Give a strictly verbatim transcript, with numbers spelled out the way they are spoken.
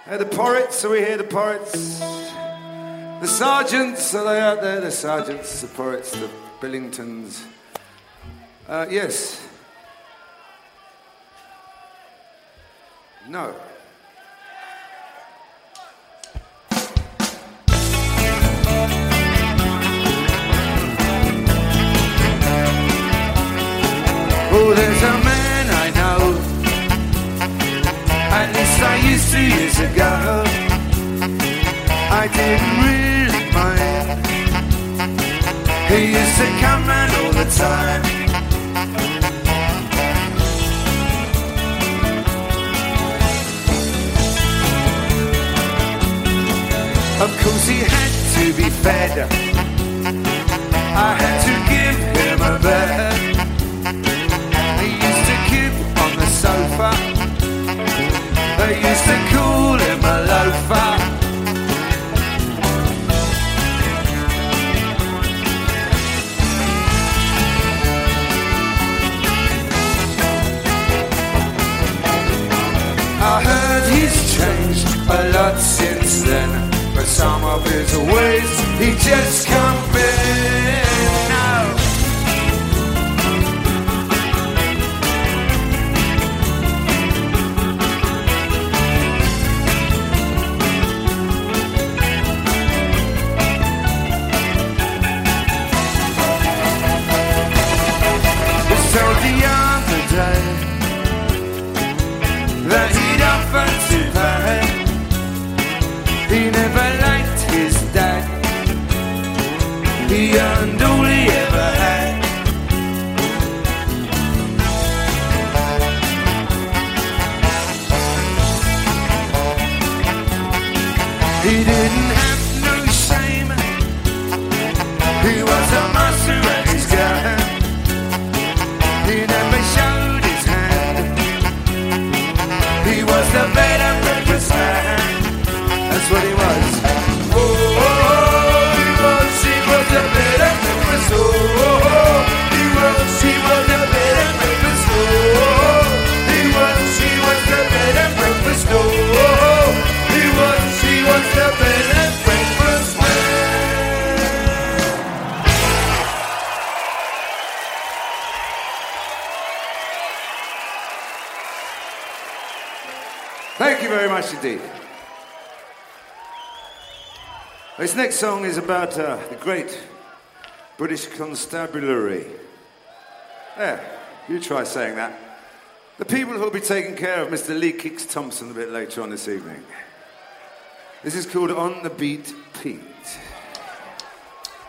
Uh, the Porrits, are we here, the Porrits? The Sergeants, are they out there? The Sergeants, the Porrits, the Billingtons. Uh, yes. No. Oh, there's a man I know, at least I used to years ago. I didn't really mind. He used to come round all the time. Of course he had to be fed. I had to give him a bed. He used to keep on the sofa. They used to call him a loafer. I heard he's changed a lot since then, but some of his ways he just can't bend now. So the other day that he'd offered to pay. He never liked his dad. He earned all he ever had. He didn't have no shame. He was a master at his game. He never showed his hand. He was the better breakfast man. That's what he was. Oh, oh, oh, he was, he was the better breakfast. Oh, oh, oh, he was, he was the better breakfast. Oh, oh, he was, he was the better breakfast. Oh, oh, he was, he was the better breakfast man. Thank you very much indeed. This next song is about uh, the great British constabulary. There, you try saying that. The people who will be taking care of Mister Lee Kicks Thompson a bit later on this evening. This is called On the Beat Pete.